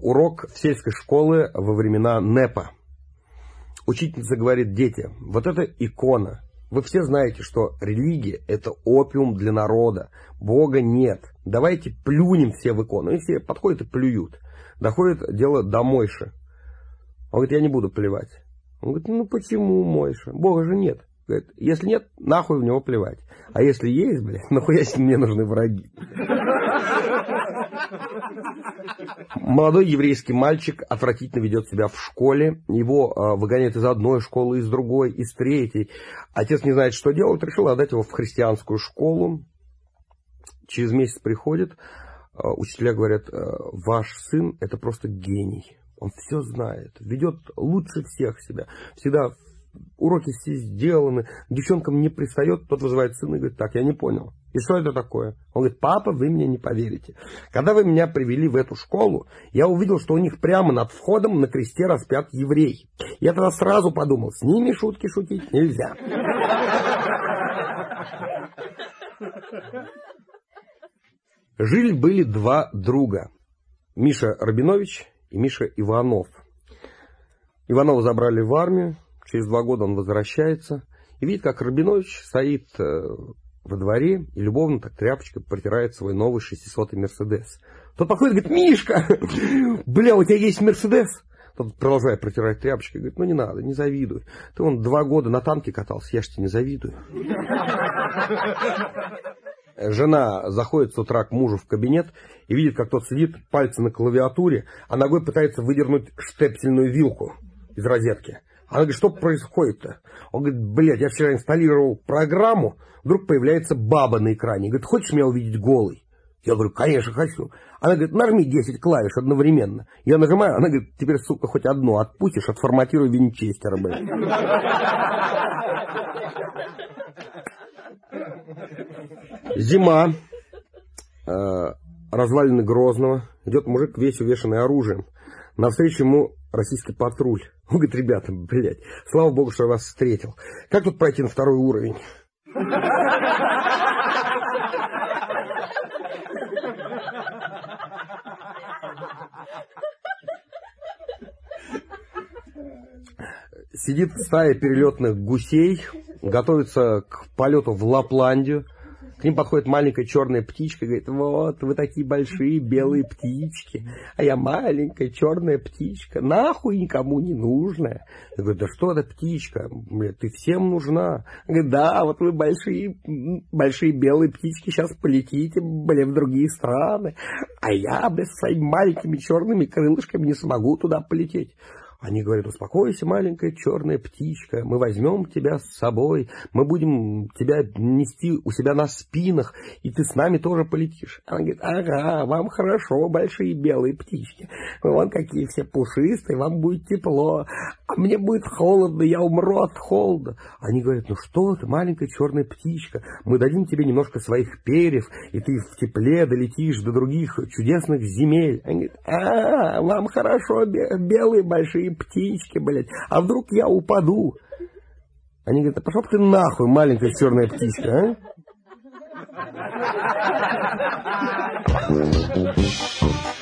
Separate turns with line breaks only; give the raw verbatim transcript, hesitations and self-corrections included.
урок в сельской школе во времена НЭПа. Учительница говорит: дети, вот это икона. Вы все знаете, что религия – это опиум для народа. Бога нет. Давайте плюнем все в икону. И все подходят и плюют. Доходит дело до Мойши. Он говорит: я не буду плевать. Он говорит: ну почему, Мойша? Бога же нет. Говорит: если нет, нахуй в него плевать. А если есть, блядь, нахуя мне нужны враги? Молодой еврейский мальчик отвратительно ведет себя в школе. Его э, выгоняют из одной школы, из другой, из третьей. Отец не знает, что делать, решил отдать его в христианскую школу. Через месяц приходит, э, учителя говорят: э, ваш сын это просто гений. Он все знает, ведет лучше всех себя. Всегда уроки все сделаны, к девчонкам не пристает. Тот вызывает сына и говорит: так, я не понял. И что это такое? Он говорит: папа, вы мне не поверите. Когда вы меня привели в эту школу, я увидел, что у них прямо над входом на кресте распят еврей. Я тогда сразу подумал: с ними шутки шутить нельзя. Жили-были два друга. Миша Рабинович и Миша Иванов. Иванова забрали в армию. Через два года он возвращается. И видит, как Рабинович стоит во дворе и любовно так тряпочкой протирает свой новый шестисотый Мерседес. Тот подходит и говорит: Мишка, бля, у тебя есть Мерседес? Тот продолжает протирать тряпочкой, говорит: ну не надо, не завидуй. Ты вон два года на танке катался, я ж тебе не завидую. Жена заходит с утра к мужу в кабинет и видит, как тот сидит, пальцы на клавиатуре, а ногой пытается выдернуть штепсельную вилку из розетки. Она говорит: что происходит-то? Он говорит: блядь, я вчера инсталлировал программу, вдруг появляется баба на экране. Говорит: хочешь меня увидеть голой? Я говорю: конечно, хочу. Она говорит: нажми десять клавиш одновременно. Я нажимаю, она говорит: теперь, сука, хоть одну отпустишь, отформатируй винчестер, блядь. Зима. Развалины Грозного. Идет мужик, весь увешанный оружием. Навстречу ему российский патруль. Он говорит: ребята, блядь, слава богу, что я вас встретил. Как тут пройти на второй уровень? Сидит стая перелетных гусей, готовится к полету в Лапландию. К ним подходит маленькая черная птичка и говорит: вот, вы такие большие белые птички, а я маленькая черная птичка, нахуй никому не нужная. Я говорю: да что это птичка, блядь, ты всем нужна. Он говорит: да, вот вы большие, большие белые птички, сейчас полетите, блядь, в другие страны, а я, блядь, со своими маленькими черными крылышками не смогу туда полететь. Они говорят: успокойся, маленькая черная птичка, мы возьмем тебя с собой, мы будем тебя нести у себя на спинах, и ты с нами тоже полетишь. Она говорит: ага, вам хорошо, большие белые птички, вы вон какие все пушистые, вам будет тепло, а мне будет холодно, я умру от холода. Они говорят: ну что ты, маленькая черная птичка, мы дадим тебе немножко своих перьев, и ты в тепле долетишь до других чудесных земель. Они говорят: а, вам хорошо, белые большие птички, блядь, а вдруг я упаду? Они говорят: а пошел ты нахуй, маленькая черная птичка, а?